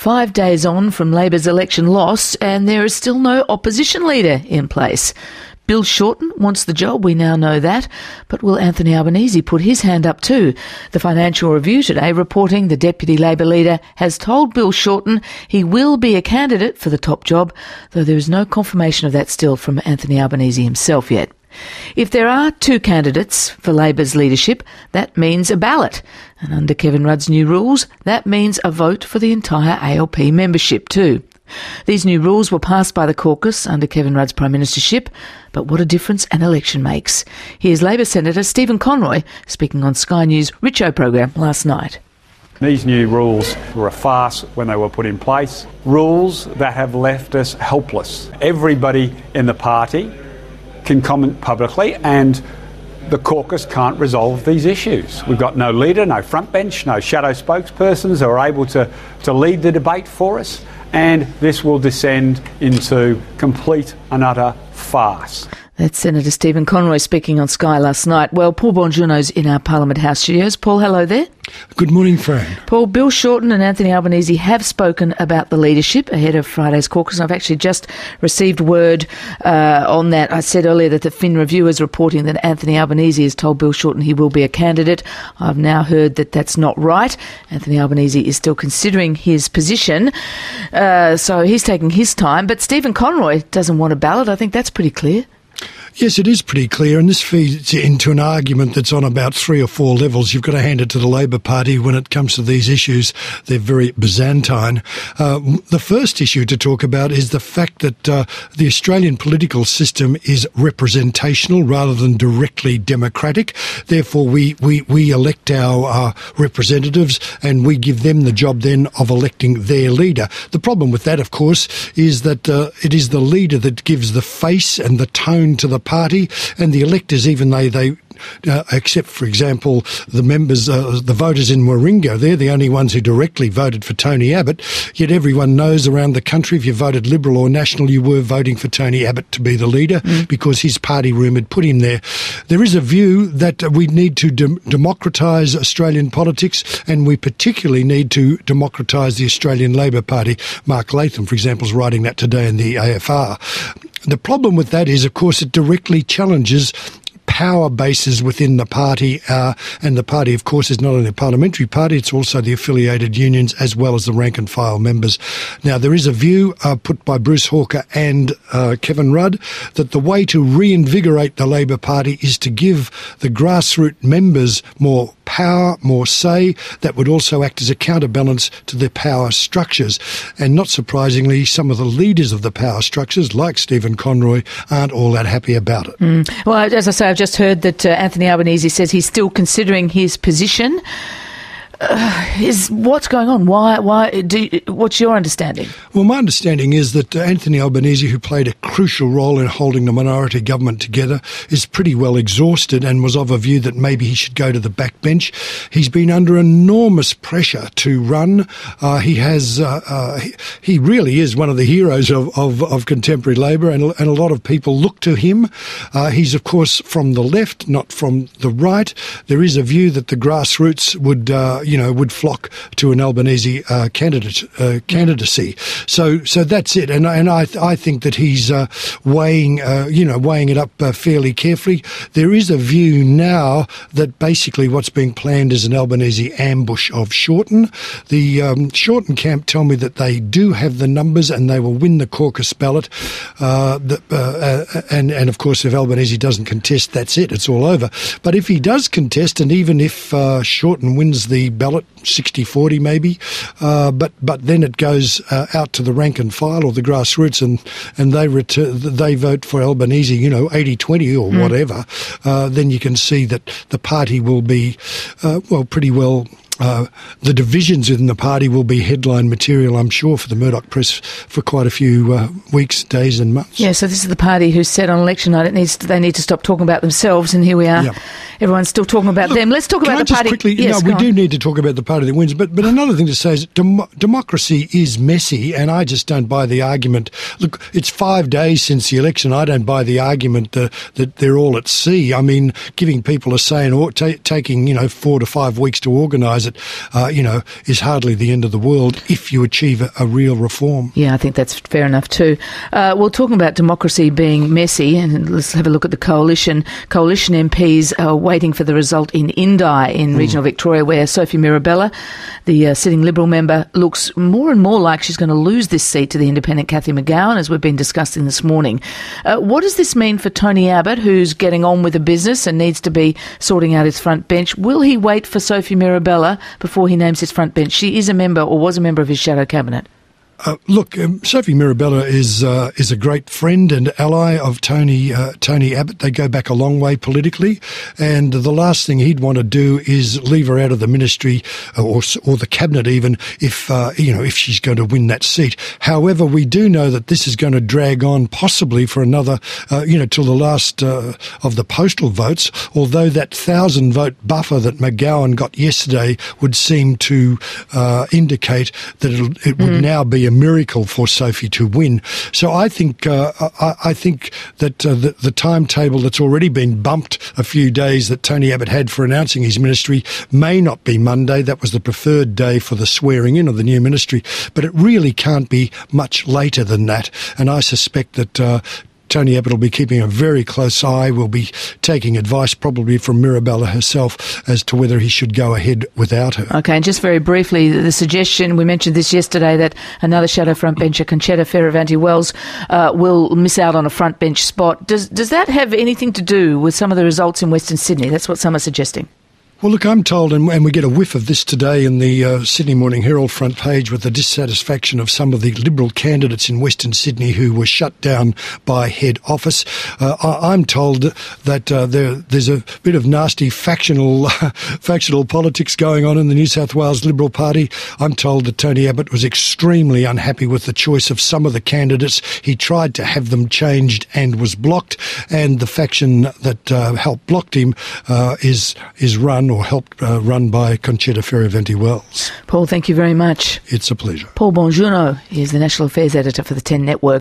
5 days on from Labor's election loss, and there is still no opposition leader in place. Bill Shorten wants the job, we now know that, but will Anthony Albanese put his hand up too? The Financial Review today reporting the Deputy Labor leader has told Bill Shorten he will be a candidate for the top job, though there is no confirmation of that still from Anthony Albanese himself yet. If there are two candidates for Labor's leadership, that means a ballot. And under Kevin Rudd's new rules, that means a vote for the entire ALP membership too. These new rules were passed by the caucus under Kevin Rudd's Prime Ministership, but what a difference an election makes. Here's Labor Senator Stephen Conroy speaking on Sky News' Richo program last night. These new rules were a farce when they were put in place. Rules that have left us helpless. Everybody in the party can comment publicly, and the caucus can't resolve these issues. We've got no leader, no front bench, no shadow spokespersons who are able to lead the debate for us, and this will descend into complete and utter farce. That's Senator Stephen Conroy speaking on Sky last night. Well, Paul Bongiorno's in our Parliament House studios. Paul, hello there. Good morning, Fran. Paul, Bill Shorten and Anthony Albanese have spoken about the leadership ahead of Friday's caucus. I've actually just received word on that. I said earlier that the Fin Review is reporting that Anthony Albanese has told Bill Shorten he will be a candidate. I've now heard that that's not right. Anthony Albanese is still considering his position, so he's taking his time. But Stephen Conroy doesn't want a ballot. I think that's pretty clear. Yes, it is pretty clear, and this feeds into an argument that's on about 3 or 4 levels. You've got to hand it to the Labor Party when it comes to these issues. They're very Byzantine. The first issue to talk about is the fact that the Australian political system is representational rather than directly democratic. Therefore, we elect our representatives and we give them the job then of electing their leader. The problem with that, of course, is that it is the leader that gives the face and the tone to the party, and the electors, even though they except, for example, the members, the voters in Warringah, they're the only ones who directly voted for Tony Abbott, yet everyone knows around the country, if you voted Liberal or National, you were voting for Tony Abbott to be the leader because his party room had put him there. There is a view that we need to democratise Australian politics, and we particularly need to democratise the Australian Labor Party. Mark Latham, for example, is writing that today in the AFR. The problem with that is, of course, it directly challenges power bases within the party, and the party, of course, is not only a parliamentary party, it's also the affiliated unions as well as the rank-and-file members. Now, there is a view put by Bruce Hawker and Kevin Rudd that the way to reinvigorate the Labor Party is to give the grassroots members more power, more say, that would also act as a counterbalance to the power structures. And not surprisingly, some of the leaders of the power structures, like Stephen Conroy, aren't all that happy about it. Well, as I say, I've just heard that Anthony Albanese says he's still considering his position. What's going on? What's your understanding? Well, my understanding is that Anthony Albanese, who played a crucial role in holding the minority government together, is pretty well exhausted and was of a view that maybe he should go to the backbench. He's been under enormous pressure to run. He really is one of the heroes of contemporary Labor, and a lot of people look to him. He's, of course, from the left, not from the right. There is a view that the grassroots would flock to an Albanese candidacy. So that's it. And I think that he's weighing it up fairly carefully. There is a view now that basically what's being planned is an Albanese ambush of Shorten. The Shorten camp tell me that they do have the numbers and they will win the caucus ballot. And of course, if Albanese doesn't contest, that's it. It's all over. But if he does contest, and even if Shorten wins the ballot 60-40 maybe, but then it goes out to the rank and file or the grassroots, and they vote for Albanese, 80-20 or whatever, then you can see that the party will be pretty well. The divisions within the party will be headline material, I'm sure, for the Murdoch press for quite a few weeks, days and months. Yeah, so this is the party who said on election night they need to stop talking about themselves, and here we are. Yeah. Everyone's still talking about them. Let's talk about the party. Quickly, we do need to talk about the party that wins, but another thing to say is democracy is messy, and I just don't buy the argument. Look, it's 5 days since the election. I don't buy the argument that they're all at sea. I mean, giving people a say and taking 4 to 5 weeks to organise does it, is hardly the end of the world if you achieve a real reform. Yeah, I think that's fair enough too. Well, talking about democracy being messy, and let's have a look at the coalition. Coalition MPs are waiting for the result in Indi in regional Victoria, where Sophie Mirabella, the sitting Liberal member, looks more and more like she's going to lose this seat to the independent Cathy McGowan, as we've been discussing this morning. What does this mean for Tony Abbott, who's getting on with the business and needs to be sorting out his front bench? Will he wait for Sophie Mirabella before he names his front bench? She is a member, or was a member, of his shadow cabinet. Sophie Mirabella is a great friend and ally of Tony Abbott. They go back a long way politically, and the last thing he'd want to do is leave her out of the ministry or the cabinet, even if she's going to win that seat. However, we do know that this is going to drag on possibly for another till the last of the postal votes. Although that 1,000-vote buffer that McGowan got yesterday would seem to indicate that it would now be a miracle for Sophie to win. So I think that the timetable that's already been bumped a few days that Tony Abbott had for announcing his ministry may not be Monday. That was the preferred day for the swearing in of the new ministry, but it really can't be much later than that. And I suspect that Tony Abbott will be keeping a very close eye, will be taking advice probably from Mirabella herself as to whether he should go ahead without her. Okay, and just very briefly, the suggestion, we mentioned this yesterday, that another shadow front bencher, Conchetta Fierravanti-Wells, will miss out on a front bench spot. Does that have anything to do with some of the results in Western Sydney? That's what some are suggesting. Well, look, I'm told, and we get a whiff of this today in the Sydney Morning Herald front page with the dissatisfaction of some of the Liberal candidates in Western Sydney who were shut down by head office. I'm told that there's a bit of nasty factional politics going on in the New South Wales Liberal Party. I'm told that Tony Abbott was extremely unhappy with the choice of some of the candidates. He tried to have them changed and was blocked, and the faction that helped blocked him is run or helped run by Conchetta Fierravanti-Wells. Paul, thank you very much. It's a pleasure. Paul Bongiorno is the National Affairs Editor for the 10 Network.